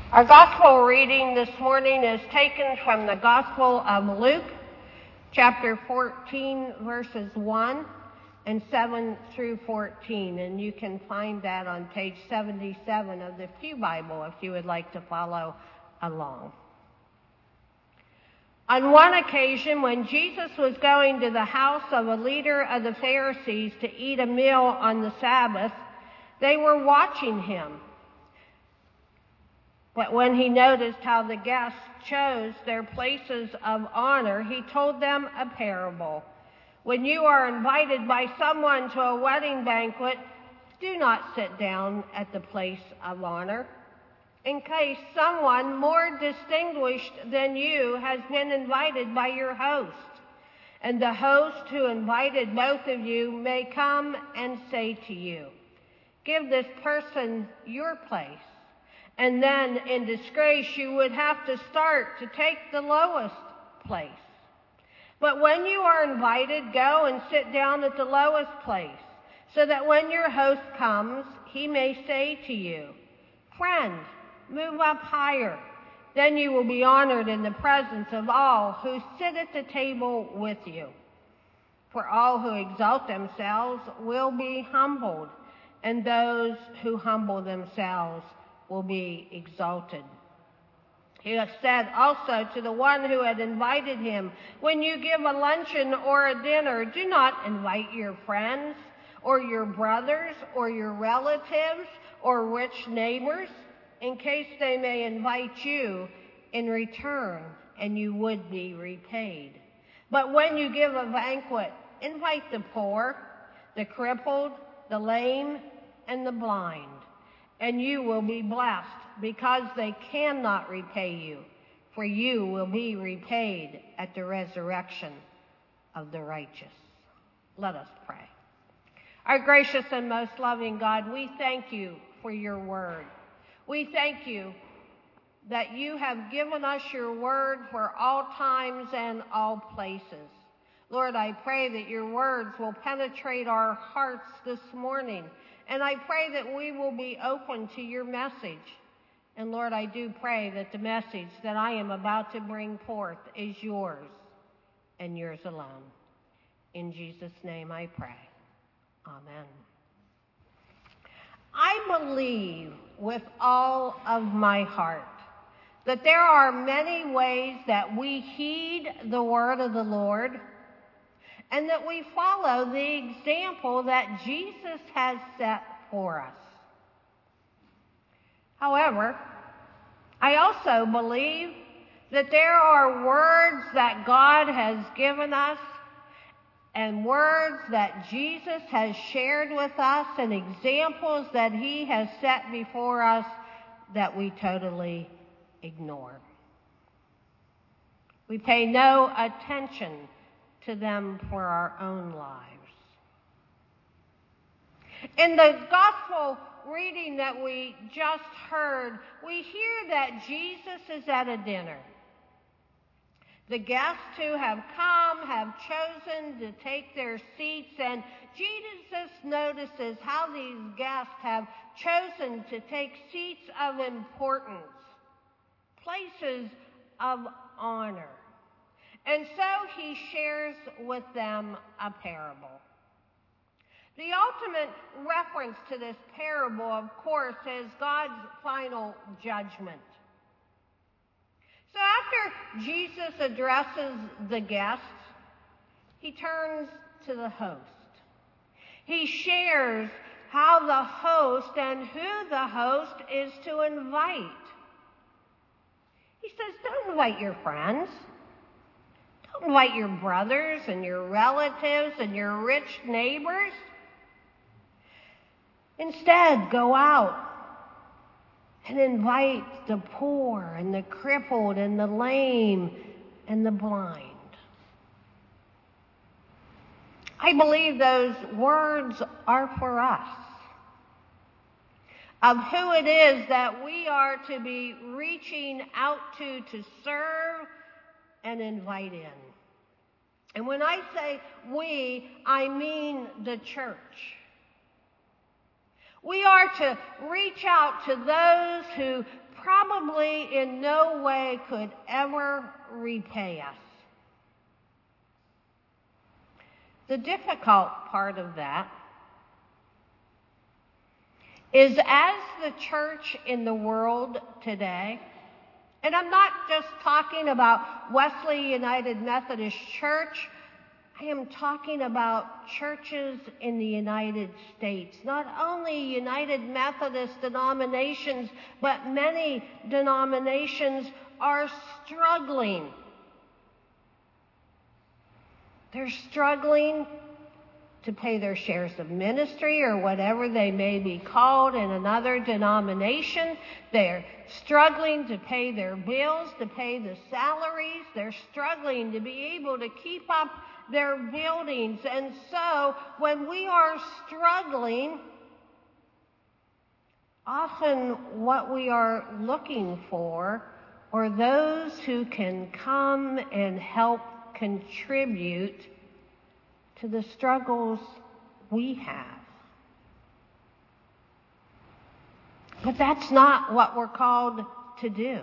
Our gospel reading this morning is taken from the Gospel of Luke, chapter 14, verses 1 and 7 through 14. And you can find that on page 77 of the Pew Bible if you would like to follow along. On one occasion, when Jesus was going to the house of a leader of the Pharisees to eat a meal on the Sabbath, they were watching him. But when he noticed how the guests chose their places of honor, he told them a parable. When you are invited by someone to a wedding banquet, do not sit down at the place of honor, in case someone more distinguished than you has been invited by your host. And the host who invited both of you may come and say to you, "Give this person your place." And then in disgrace you would have to start to take the lowest place. But when you are invited, go and sit down at the lowest place, so that when your host comes, he may say to you, "Friend, move up higher." Then you will be honored in the presence of all who sit at the table with you. For all who exalt themselves will be humbled, and those who humble themselves will be exalted. He has said also to the one who had invited him, "When you give a luncheon or a dinner, do not invite your friends or your brothers or your relatives or rich neighbors, in case they may invite you in return and you would be repaid. But when you give a banquet, invite the poor, the crippled, the lame, and the blind, and you will be blessed, because they cannot repay you, for you will be repaid at the resurrection of the righteous." Let us pray. Our gracious and most loving God, we thank you for your word. We thank you that you have given us your word for all times and all places. Lord, I pray that your words will penetrate our hearts this morning, and I pray that we will be open to your message. And Lord, I do pray that the message that I am about to bring forth is yours and yours alone. In Jesus' name I pray. Amen. I believe with all of my heart that there are many ways that we heed the word of the Lord, and that we follow the example that Jesus has set for us. However, I also believe that there are words that God has given us and words that Jesus has shared with us and examples that he has set before us that we totally ignore. We pay no attention to them for our own lives. In the gospel reading that we just heard, we hear that Jesus is at a dinner. The guests who have come have chosen to take their seats, and Jesus notices how these guests have chosen to take seats of importance, places of honor. And so he shares with them a parable. The ultimate reference to this parable, of course, is God's final judgment. So after Jesus addresses the guests, he turns to the host. He shares how the host and who the host is to invite. He says, don't invite your friends. Don't invite your brothers and your relatives and your rich neighbors. Instead, go out and invite the poor and the crippled and the lame and the blind. I believe those words are for us, of who it is that we are to be reaching out to serve and invite in. And when I say we, I mean the church. We are to reach out to those who probably in no way could ever repay us. The difficult part of that is as the church in the world today, and I'm not just talking about Wesley United Methodist Church, I am talking about churches in the United States. Not only United Methodist denominations, but many denominations are struggling. They're struggling to pay their shares of ministry or whatever they may be called in another denomination. They're struggling to pay their bills, to pay the salaries. They're struggling to be able to keep up their buildings. And so when we are struggling, often what we are looking for are those who can come and help contribute to the struggles we have. But that's not what we're called to do.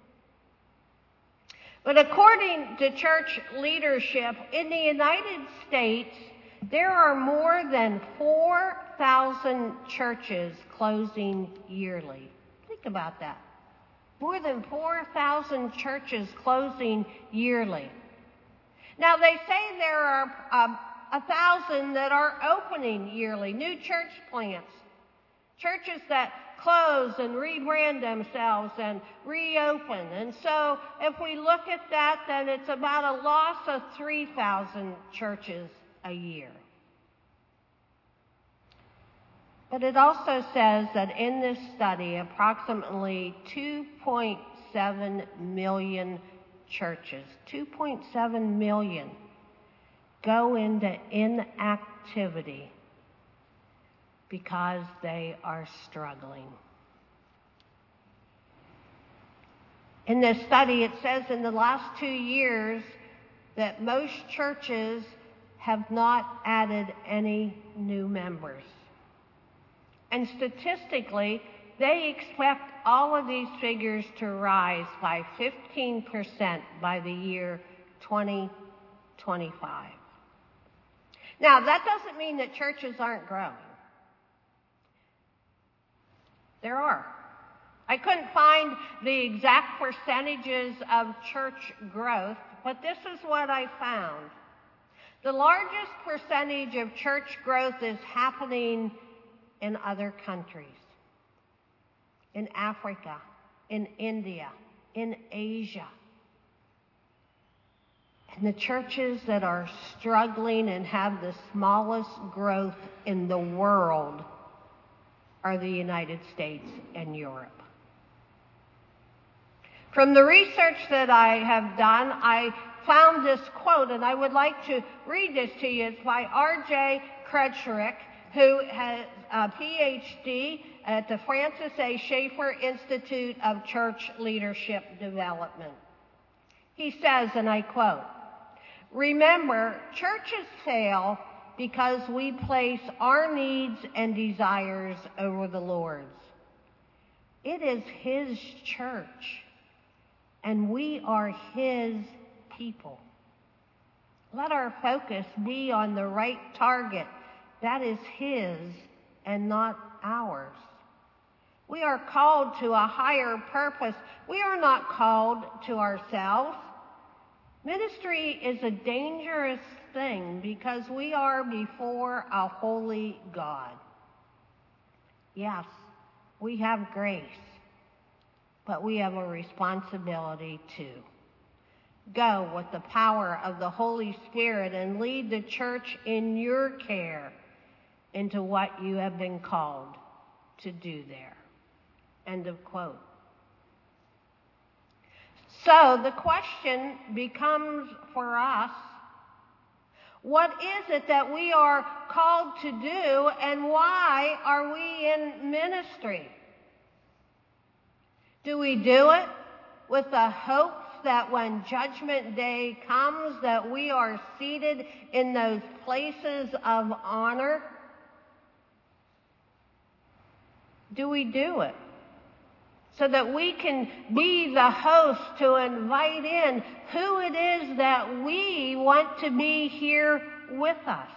But according to church leadership in the United States, there are more than 4,000 churches closing yearly. Think about that. More than 4,000 churches closing yearly. Now, they say there are 1,000 that are opening yearly, new church plants, churches that close and rebrand themselves and reopen. And so if we look at that, then it's about a loss of 3,000 churches a year. But it also says that in this study, approximately 2.7 million churches, 2.7 million, go into inactivity because they are struggling. In this study, it says in the last 2 years that most churches have not added any new members. And statistically, they expect all of these figures to rise by 15% by the year 2025. Now, that doesn't mean that churches aren't growing. There are. I couldn't find the exact percentages of church growth, but this is what I found. The largest percentage of church growth is happening in other countries. In Africa, in India, in Asia. And the churches that are struggling and have the smallest growth in the world are the United States and Europe. From the research that I have done, I found this quote, and I would like to read this to you. It's by R.J. Krecherick, who has a PhD at the Francis A. Schaeffer Institute of Church Leadership Development. He says, and I quote, "Remember, churches fail because we place our needs and desires over the Lord's. It is His church, and we are His people. Let our focus be on the right target. That is His and not ours. We are called to a higher purpose. We are not called to ourselves. Ministry is a dangerous thing because we are before a holy God. Yes, we have grace, but we have a responsibility too. Go with the power of the Holy Spirit and lead the church in your care into what you have been called to do there." End of quote. So the question becomes for us, what is it that we are called to do, and why are we in ministry? Do we do it with the hopes that when Judgment Day comes that we are seated in those places of honor? Do we do it so that we can be the host to invite in who it is that we want to be here with us?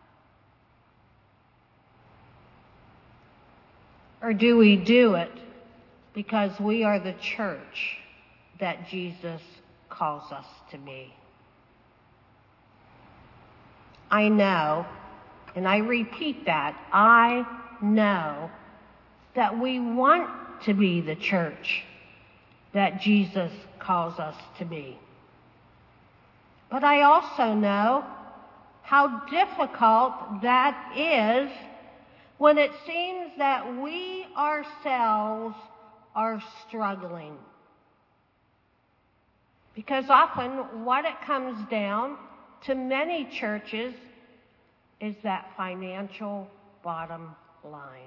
Or do we do it because we are the church that Jesus calls us to be? I know, and I repeat that, I know that we want to be the church that Jesus calls us to be. But I also know how difficult that is when it seems that we ourselves are struggling. Because often what it comes down to many churches is that financial bottom line.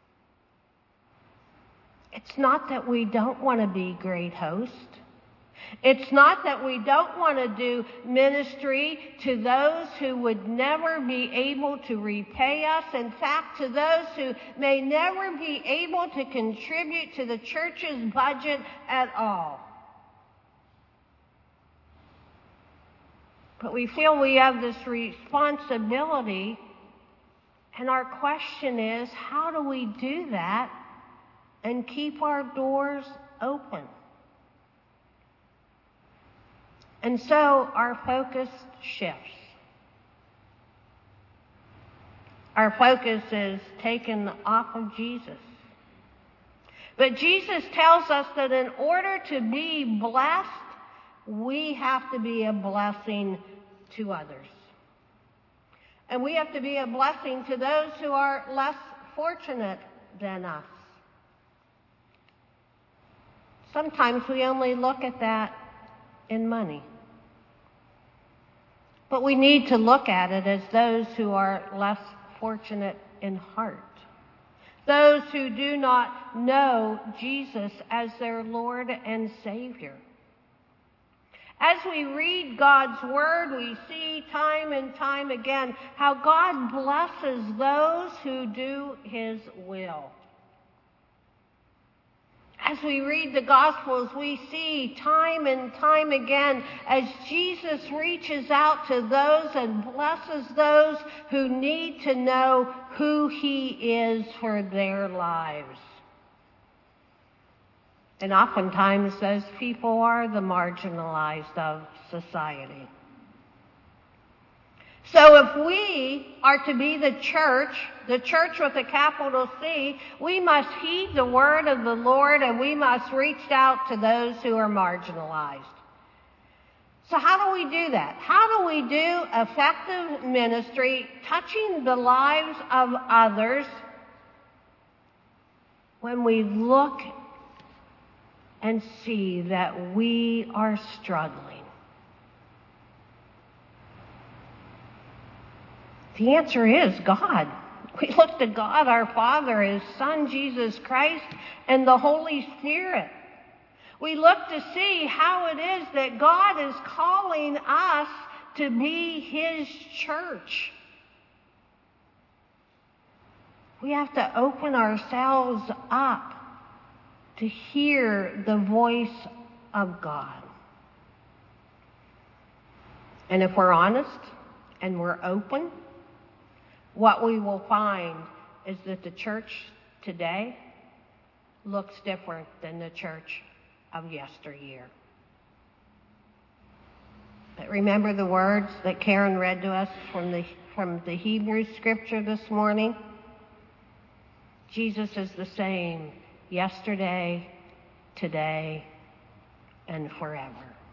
It's not that we don't want to be great hosts. It's not that we don't want to do ministry to those who would never be able to repay us. In fact, to those who may never be able to contribute to the church's budget at all. But we feel we have this responsibility, and our question is, how do we do that and keep our doors open? And so our focus shifts. Our focus is taken off of Jesus. But Jesus tells us that in order to be blessed, we have to be a blessing to others. And we have to be a blessing to those who are less fortunate than us. Sometimes we only look at that in money. But we need to look at it as those who are less fortunate in heart. Those who do not know Jesus as their Lord and Savior. As we read God's Word, we see time and time again how God blesses those who do His will. As we read the Gospels, we see time and time again as Jesus reaches out to those and blesses those who need to know who He is for their lives. And oftentimes those people are the marginalized of society. So if we are to be the church with a capital C, we must heed the word of the Lord, and we must reach out to those who are marginalized. So how do we do that? How do we do effective ministry, touching the lives of others, when we look and see that we are struggling? The answer is God. We look to God, our Father, His Son, Jesus Christ, and the Holy Spirit. We look to see how it is that God is calling us to be His church. We have to open ourselves up to hear the voice of God. And if we're honest and we're open, what we will find is that the church today looks different than the church of yesteryear. But remember the words that Karen read to us from the Hebrew scripture this morning? Jesus is the same yesterday, today, and forever.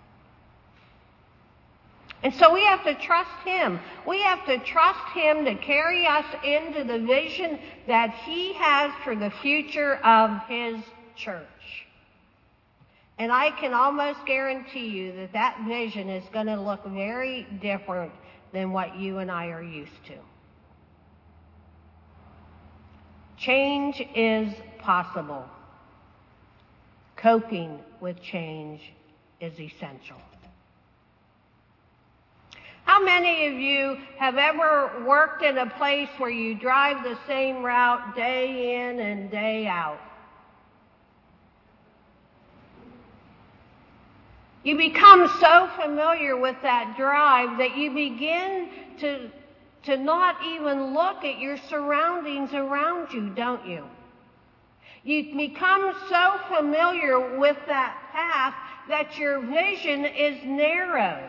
And so we have to trust Him. We have to trust Him to carry us into the vision that He has for the future of His church. And I can almost guarantee you that that vision is going to look very different than what you and I are used to. Change is possible. Coping with change is essential. How many of you have ever worked in a place where you drive the same route day in and day out? You become so familiar with that drive that you begin to not even look at your surroundings around you, don't you? You become so familiar with that path that your vision is narrowed.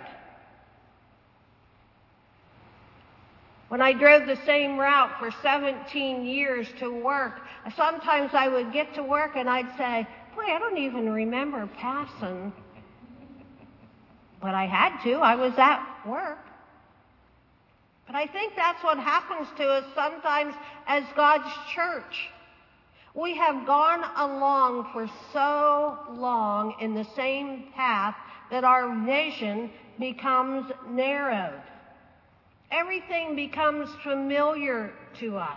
When I drove the same route for 17 years to work, sometimes I would get to work and I'd say, boy, I don't even remember passing. But I had to. I was at work. But I think that's what happens to us sometimes as God's church. We have gone along for so long in the same path that our vision becomes narrowed. Everything becomes familiar to us.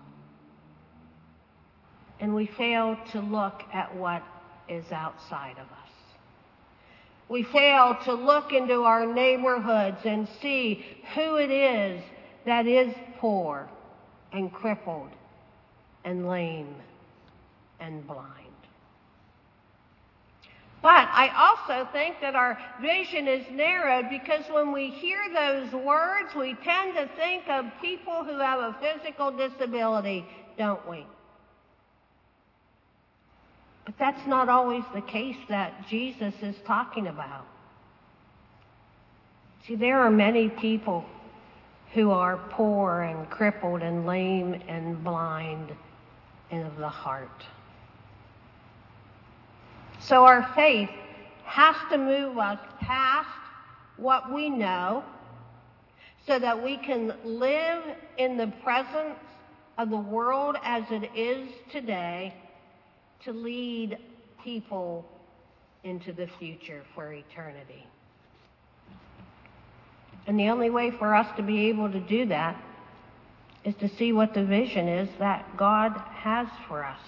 And we fail to look at what is outside of us. We fail to look into our neighborhoods and see who it is that is poor and crippled and lame and blind. But I also think that our vision is narrowed because when we hear those words, we tend to think of people who have a physical disability, don't we? But that's not always the case that Jesus is talking about. See, there are many people who are poor and crippled and lame and blind and of the heart. So our faith has to move us past what we know so that we can live in the presence of the world as it is today to lead people into the future for eternity. And the only way for us to be able to do that is to see what the vision is that God has for us.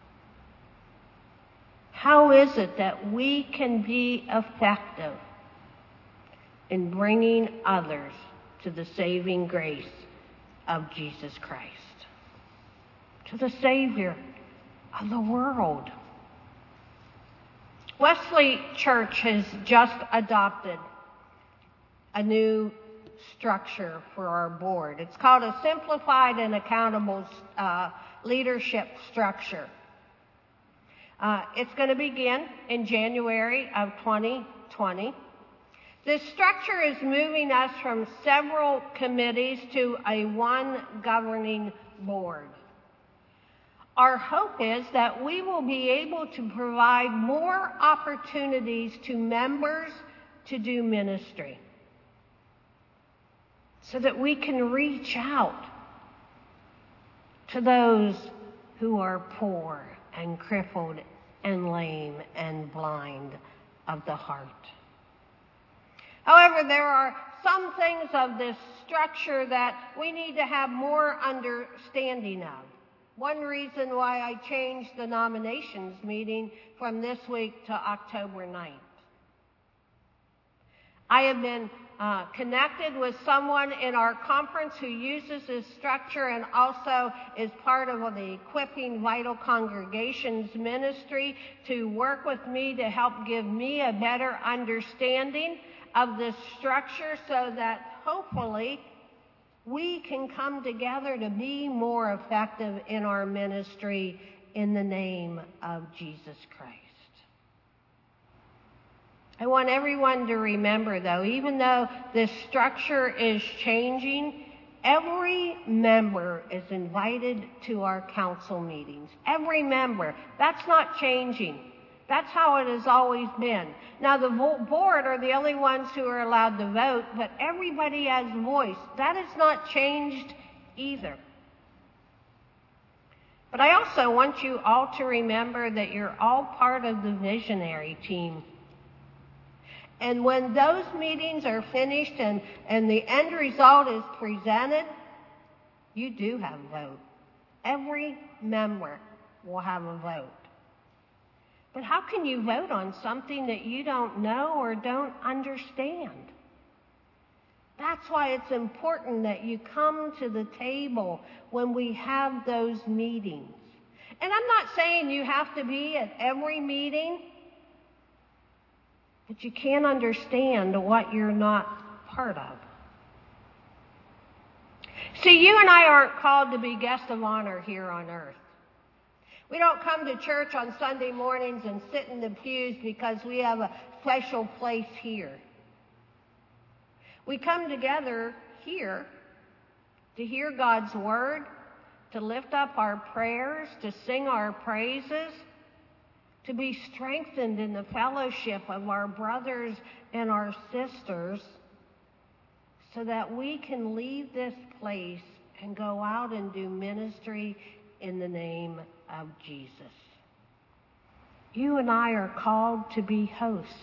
How is it that we can be effective in bringing others to the saving grace of Jesus Christ, to the Savior of the world? Wesley Church has just adopted a new structure for our board. It's called a Simplified and Accountable Leadership Structure. It's going to begin in January of 2020. This structure is moving us from several committees to a one governing board. Our hope is that we will be able to provide more opportunities to members to do ministry so that we can reach out to those who are poor and crippled and lame and blind of the heart. However, there are some things of this structure that we need to have more understanding of. One reason why I changed the nominations meeting from this week to October 9th. I have been connected with someone in our conference who uses this structure and also is part of the Equipping Vital Congregations ministry to work with me to help give me a better understanding of this structure so that hopefully we can come together to be more effective in our ministry in the name of Jesus Christ. I want everyone to remember, though, even though this structure is changing, every member is invited to our council meetings. Every member. That's not changing. That's how it has always been. Now, the board are the only ones who are allowed to vote, but everybody has voice. That has not changed either. But I also want you all to remember that you're all part of the visionary team. And when those meetings are finished and the end result is presented, you do have a vote. Every member will have a vote. But how can you vote on something that you don't know or don't understand? That's why it's important that you come to the table when we have those meetings. And I'm not saying you have to be at every meeting. But you can't understand what you're not part of. See, you and I aren't called to be guests of honor here on earth. We don't come to church on Sunday mornings and sit in the pews because we have a special place here. We come together here to hear God's word, to lift up our prayers, to sing our praises, to be strengthened in the fellowship of our brothers and our sisters, so that we can leave this place and go out and do ministry in the name of Jesus. You and I are called to be hosts.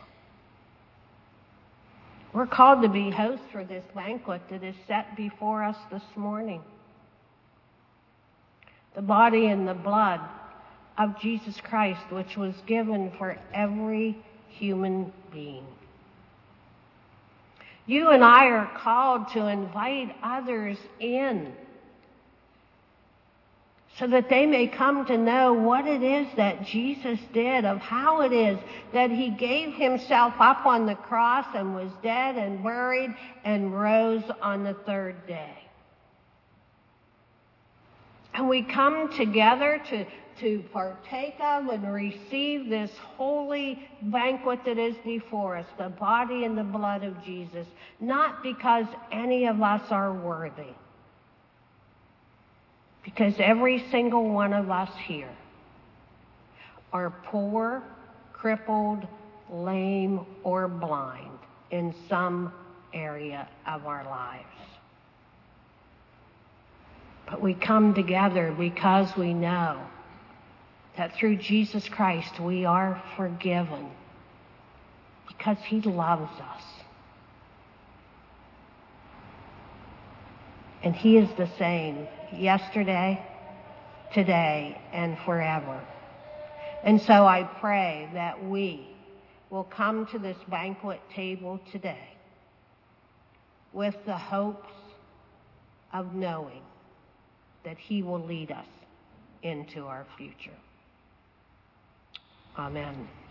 We're called to be hosts for this banquet that is set before us this morning. The body and the blood of Jesus Christ, which was given for every human being. You and I are called to invite others in so that they may come to know what it is that Jesus did, of how it is that he gave himself up on the cross and was dead and buried and rose on the third day. And we come together to partake of and receive this holy banquet that is before us, the body and the blood of Jesus, not because any of us are worthy, because every single one of us here are poor, crippled, lame, or blind in some area of our lives. But we come together because we know that through Jesus Christ we are forgiven, because he loves us. And he is the same yesterday, today, and forever. And so I pray that we will come to this banquet table today with the hopes of knowing that he will lead us into our future. Amen.